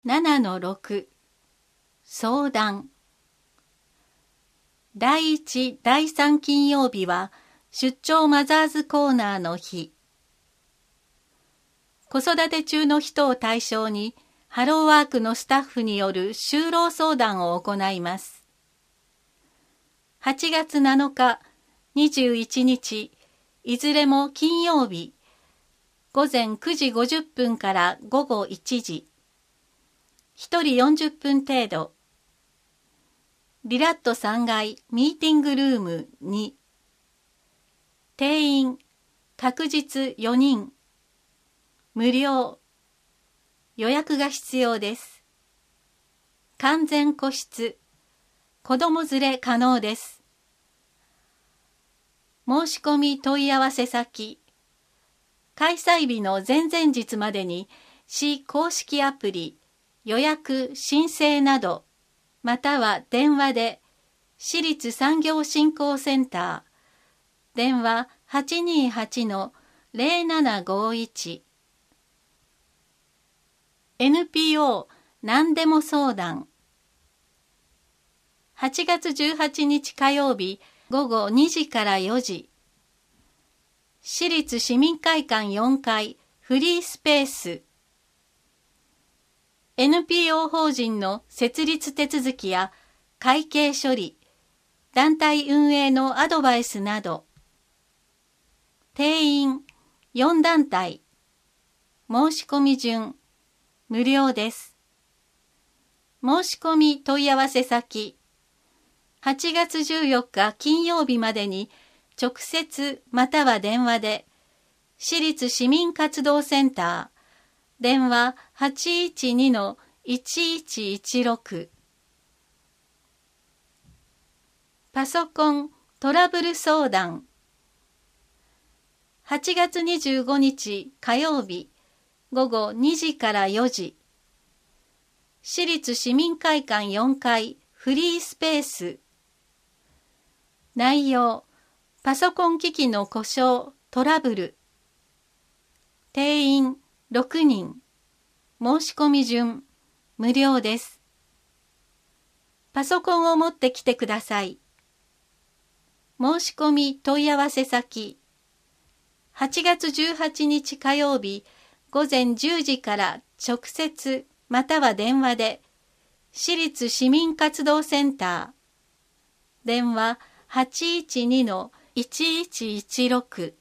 7-6 相談。第1、第3金曜日は出張マザーズコーナーの日。子育て中の人を対象にハローワークのスタッフによる就労相談を行います。8月7日、21日、いずれも金曜日、午前9時50分から午後1時。1人40分程度。リラット3階ミーティングルーム2。定員、確実4人。無料。予約が必要です。完全個室。子供連れ可能です。申し込み問い合わせ先。開催日の前々日までに市公式アプリ、予約・申請など、または電話で、市立産業振興センター、電話 828-0751。NPO 何でも相談。8月18日火曜日午後2時から4時。市立市民会館4階フリースペース。NPO 法人の設立手続きや会計処理、団体運営のアドバイスなど。定員4団体。申し込み順無料です。申し込み問い合わせ先。8月14日金曜日までに直接または電話で市立市民活動センター電話 812-1116 パソコントラブル相談。8月25日火曜日午後2時から4時。市立市民会館4階フリースペース。内容、パソコン機器の故障、トラブル。定員6人。申し込み順無料です。パソコンを持ってきてください。申し込み問い合わせ先。8月18日火曜日午前10時から直接または電話で市立市民活動センター電話 812-1116